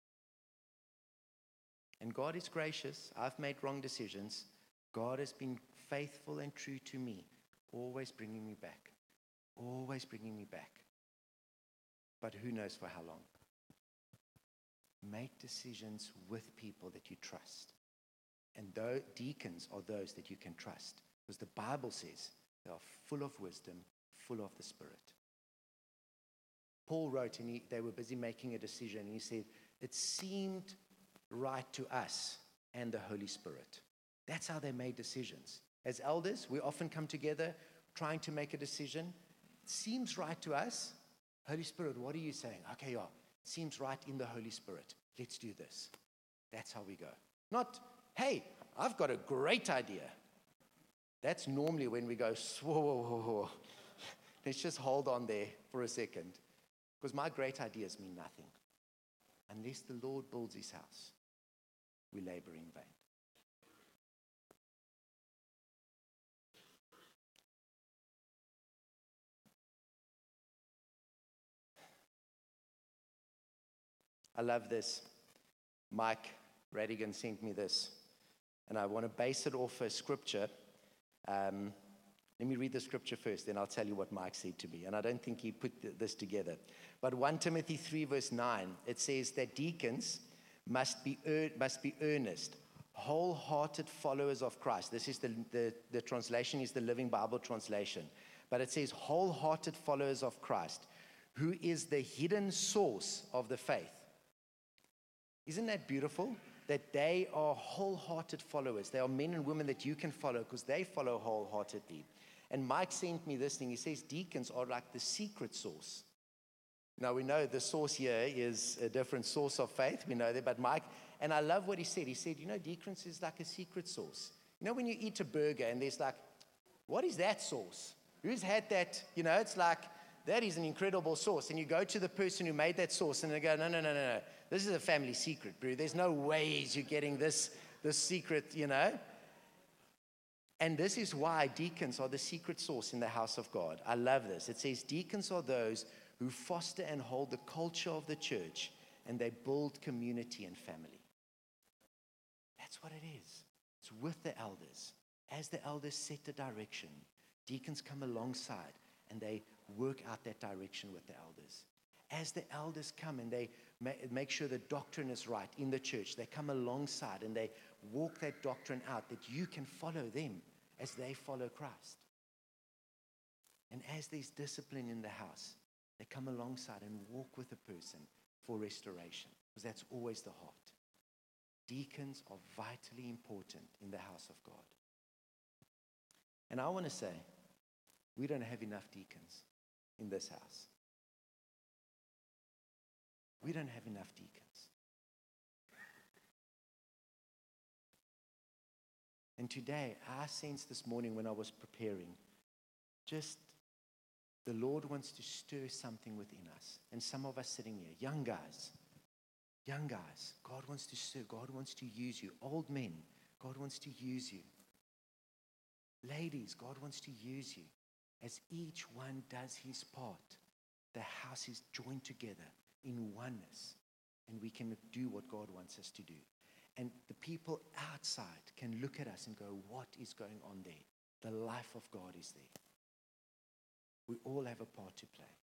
And God is gracious. I've made wrong decisions. God has been faithful and true to me, always bringing me back. Always bringing me back. But who knows for how long? Make decisions with people that you trust. And though deacons are those that you can trust. Because the Bible says they are full of wisdom, full of the Spirit. Paul wrote, and he, they were busy making a decision, and he said, it seemed right to us and the Holy Spirit. That's how they made decisions. As elders, we often come together trying to make a decision. It seems right to us. Holy Spirit, what are you saying? Okay, yeah, seems right in the Holy Spirit. Let's do this. That's how we go. Not, hey, I've got a great idea. That's normally when we go, whoa, whoa, whoa, whoa. Let's just hold on there for a second. Because my great ideas mean nothing. Unless the Lord builds his house, we labor in vain. I love this. Mike Radigan sent me this, and I want to base it off a scripture. Um, let me read the scripture first, then I'll tell you what Mike said to me. And I don't think he put th- this together. But First Timothy three, verse nine, it says that deacons must be ear- must be earnest, wholehearted followers of Christ. This is the, the, the translation is the Living Bible translation. But it says wholehearted followers of Christ, who is the hidden source of the faith. Isn't that beautiful? That they are wholehearted followers. They are men and women that you can follow because they follow wholeheartedly. And Mike sent me this thing. He says deacons are like the secret source. Now we know the source here is a different source of faith. We know that. But Mike, and I love what he said. He said, you know, deacons is like a secret source. You know, when you eat a burger and there's like, what is that sauce? Who's had that? You know, it's like, that is an incredible sauce. And you go to the person who made that sauce and they go, no, no, no, no, no. This is a family secret, bro. There's no ways you're getting this, this secret, you know. And this is why deacons are the secret sauce in the house of God. I love this. It says deacons are those who foster and hold the culture of the church, and they build community and family. That's what it is. It's with the elders. As the elders set the direction, deacons come alongside and they work out that direction with the elders. As the elders come and they make sure the doctrine is right in the church, they come alongside and they walk that doctrine out that you can follow them as they follow Christ. And as there's discipline in the house, they come alongside and walk with a person for restoration, because that's always the heart. Deacons are vitally important in the house of God. And I want to say, we don't have enough deacons in this house. We don't have enough deacons. And today, I sensed this morning when I was preparing, just the Lord wants to stir something within us. And some of us sitting here, young guys, young guys, God wants to stir, God wants to use you. Old men, God wants to use you. Ladies, God wants to use you. As each one does his part, the house is joined together in oneness, and we can do what God wants us to do. And the people outside can look at us and go, what is going on there? The life of God is there. We all have a part to play.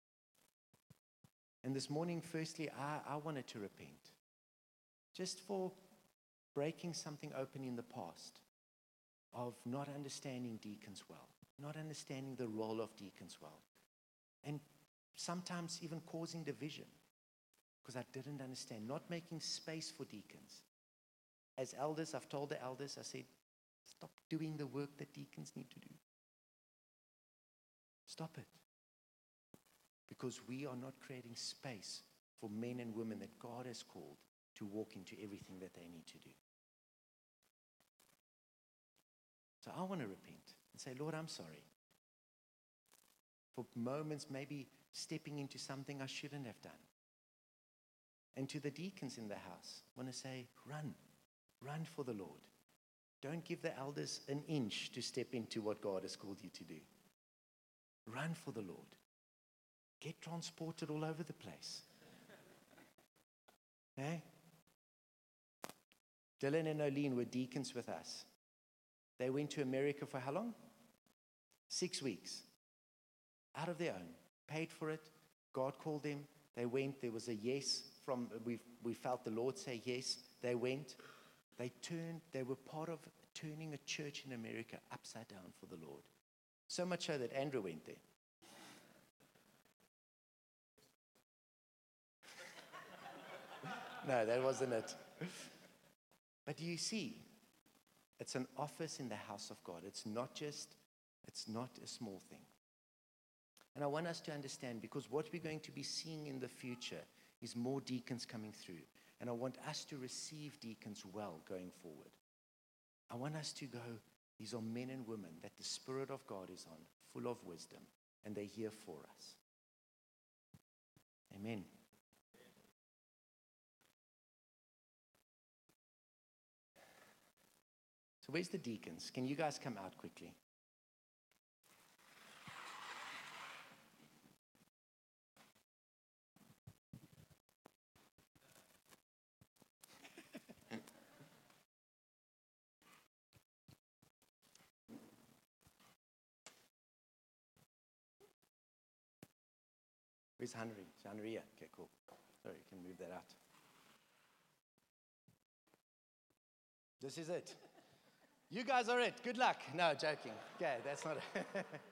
And this morning, firstly, I, I wanted to repent. Just for breaking something open in the past of not understanding deacons well, not understanding the role of deacons well, and sometimes even causing division because I didn't understand, not making space for deacons. As elders, I've told the elders, I said, stop doing the work that deacons need to do. Stop it. Because we are not creating space for men and women that God has called to walk into everything that they need to do. So I want to repent and say, Lord, I'm sorry. For moments, maybe stepping into something I shouldn't have done. And to the deacons in the house, I want to say, run. Run for the Lord. Don't give the elders an inch to step into what God has called you to do. Run for the Lord. Get transported all over the place. Okay? Dylan and Olene were deacons with us. They went to America for how long? Six weeks. Out of their own. Paid for it. God called them. They went. There was a yes from, we we felt the Lord say yes. They went. They turned, they were part of turning a church in America upside down for the Lord. So much so that Andrew went there. No, that wasn't it. But do you see? It's an office in the house of God. It's not just, it's not a small thing. And I want us to understand, because what we're going to be seeing in the future is more deacons coming through. And I want us to receive deacons well going forward. I want us to go, these are men and women that the Spirit of God is on, full of wisdom, and they're here for us. Amen. So where's the deacons? Can you guys come out quickly? Where's Henry? Is Henry here? Okay, cool. Sorry, you can move that out. This is it. You guys are it. Good luck. No, joking. Okay, that's not it.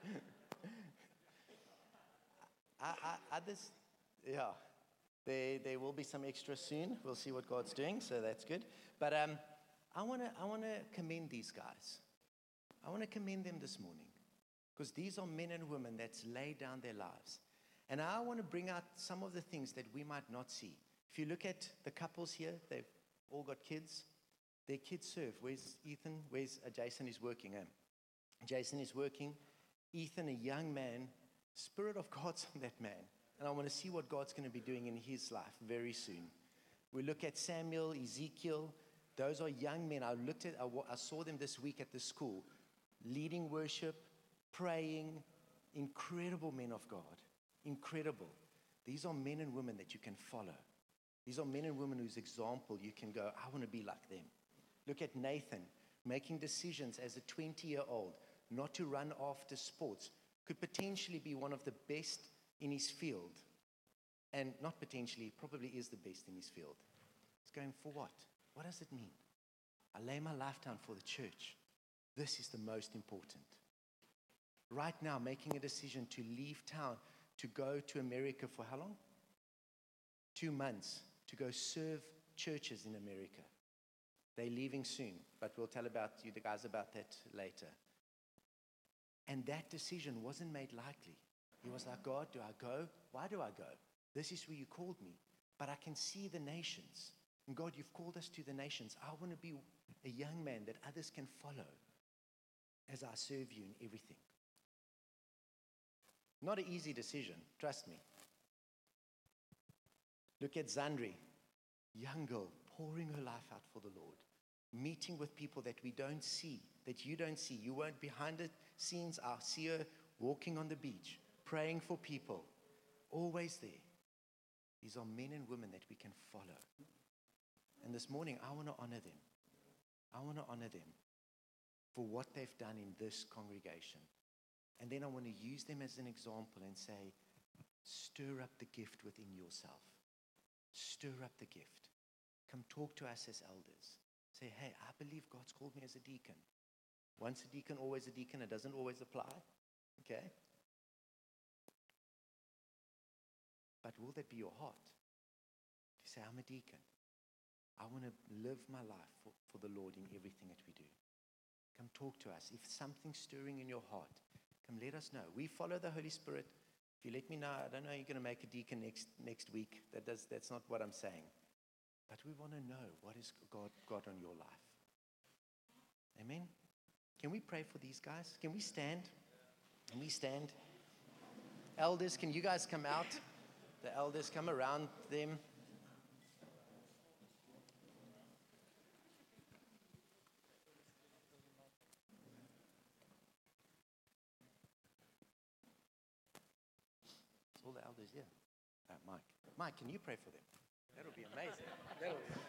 I, I, others, yeah. There, there will be some extra soon. We'll see what God's doing, so that's good. But um, I want to I wanna commend these guys. I want to commend them this morning, because these are men and women that's laid down their lives. And I want to bring out some of the things that we might not see. If you look at the couples here, they've all got kids. Their kids serve. Where's Ethan? Where's uh, Jason is working? Eh? Jason is working. Ethan, a young man, Spirit of God's on that man. And I want to see what God's going to be doing in his life very soon. We look at Samuel, Ezekiel. Those are young men. I looked at, I, I saw them this week at the school, leading worship, praying, incredible men of God. Incredible. These are men and women that you can follow. These are men and women whose example you can go, I want to be like them. Look at Nathan, making decisions as a twenty-year-old not to run after sports. Could potentially be one of the best in his field. And not potentially, probably is the best in his field. He's going, for what? What does it mean? I lay my life down for the church. This is the most important. Right now, making a decision to leave town, to go to America for how long? Two months to go serve churches in America. They're leaving soon, but we'll tell about you the guys about that later. And that decision wasn't made lightly. He was like, God, do I go? Why do I go? This is where you called me. But I can see the nations. And God, you've called us to the nations. I want to be a young man that others can follow as I serve you in everything. Not an easy decision, trust me. Look at Zandri, young girl, pouring her life out for the Lord, meeting with people that we don't see, that you don't see. You weren't behind the scenes. I see her walking on the beach, praying for people, always there. These are men and women that we can follow. And this morning, I want to honor them. I want to honor them for what they've done in this congregation. And then I want to use them as an example and say, stir up the gift within yourself. Stir up the gift. Come talk to us as elders. Say, hey, I believe God's called me as a deacon. Once a deacon, always a deacon. It doesn't always apply. Okay? But will that be your heart? To say, I'm a deacon. I want to live my life for, for the Lord in everything that we do. Come talk to us. If something's stirring in your heart, come let us know. We follow the Holy Spirit. If you let me know, I don't know, you're going to make a deacon next next week. That does, that's not what I'm saying. But we want to know what has God got on your life. Amen? Can we pray for these guys? Can we stand? Can we stand? Elders, can you guys come out? The elders, come around them. All the elders here. Uh, Mike. Mike, can you pray for them? That'll be amazing. That'll be.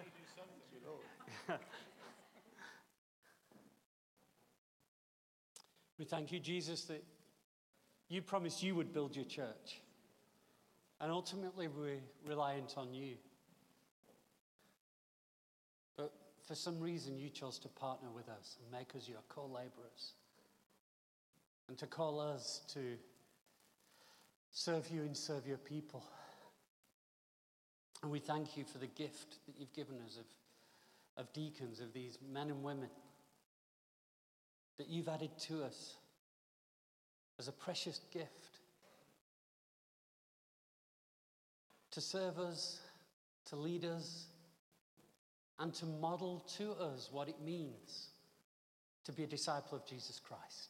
We thank you, Jesus, that you promised you would build your church. And ultimately, we're reliant on you. But for some reason, you chose to partner with us and make us your co-laborers. And to call us to serve you and serve your people. And we thank you for the gift that you've given us of, of deacons, of these men and women that you've added to us as a precious gift to serve us, to lead us, and to model to us what it means to be a disciple of Jesus Christ.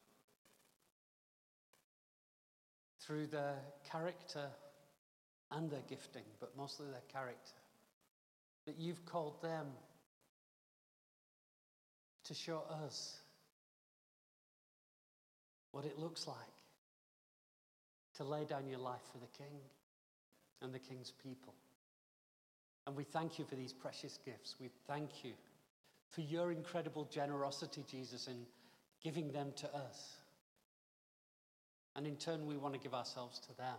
Through their character and their gifting, but mostly their character, that you've called them to show us what it looks like to lay down your life for the King and the King's people. And we thank you for these precious gifts. We thank you for your incredible generosity, Jesus, in giving them to us. And in turn, we want to give ourselves to them.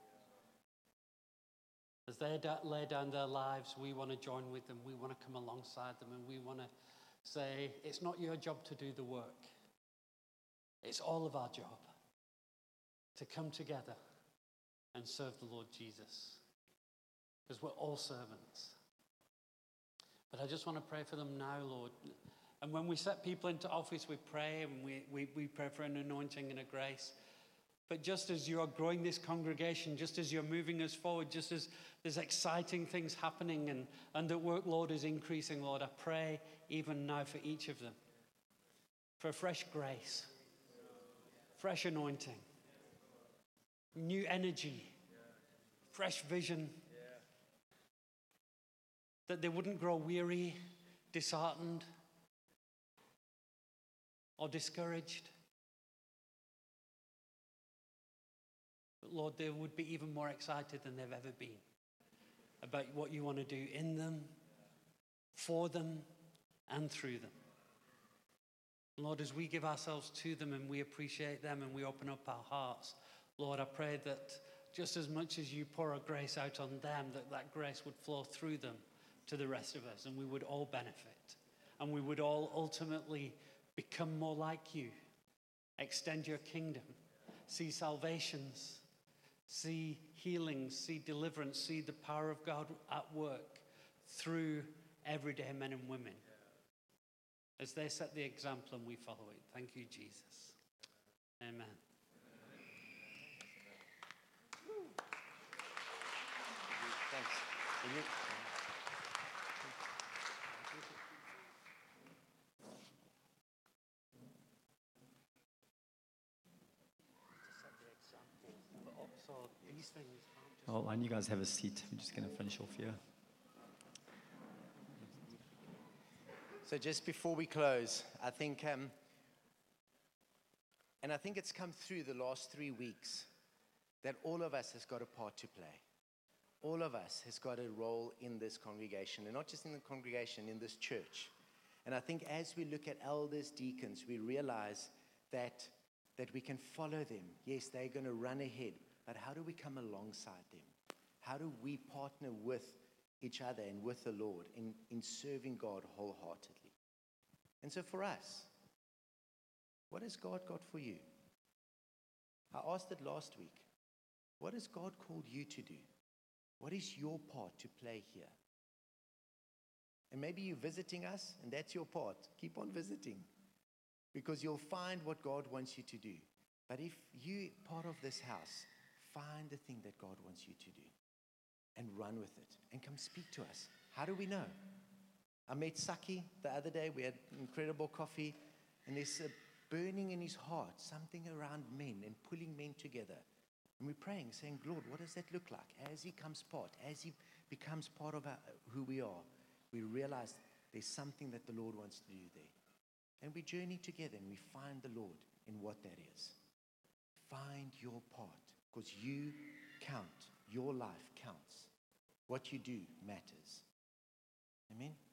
As they lay down their lives, we want to join with them. We want to come alongside them, and we want to say, it's not your job to do the work. It's all of our job to come together and serve the Lord Jesus, because we're all servants. But I just want to pray for them now, Lord. And when we set people into office, we pray, and we, we, we pray for an anointing and a grace. But just as you are growing this congregation, just as you're moving us forward, just as there's exciting things happening and, and the workload is increasing, Lord, I pray even now for each of them, for fresh grace, fresh anointing, new energy, fresh vision, that they wouldn't grow weary, disheartened, or discouraged. But Lord, they would be even more excited than they've ever been about what you want to do in them, for them, and through them. Lord, as we give ourselves to them and we appreciate them and we open up our hearts, Lord, I pray that just as much as you pour a grace out on them, that that grace would flow through them to the rest of us, and we would all benefit, and we would all ultimately become more like you, extend your kingdom, see salvations, see healings, see deliverance, see the power of God at work through everyday men and women. As they set the example and we follow it. Thank you, Jesus. Amen. Thanks. Will you? Well, why don't you guys have a seat? We're just going to finish off here. So just before we close, I think, um, and I think it's come through the last three weeks, that all of us has got a part to play. All of us has got a role in this congregation, and not just in the congregation, in this church. And I think as we look at elders, deacons, we realize that, that we can follow them. Yes, they're going to run ahead, but how do we come alongside them? How do we partner with each other and with the Lord in, in serving God wholeheartedly? And so for us, what has God got for you? I asked it last week. What has God called you to do? What is your part to play here? And maybe you're visiting us, and that's your part. Keep on visiting, because you'll find what God wants you to do. But if you're part of this house, find the thing that God wants you to do and run with it and come speak to us. How do we know? I met Saki the other day. We had incredible coffee, and there's a burning in his heart, something around men and pulling men together. And we're praying, saying, Lord, what does that look like? As he comes part, as he becomes part of our, who we are, we realize there's something that the Lord wants to do there. And we journey together and we find the Lord in what that is. Find your part, because you count. Your life counts. What you do matters. Amen.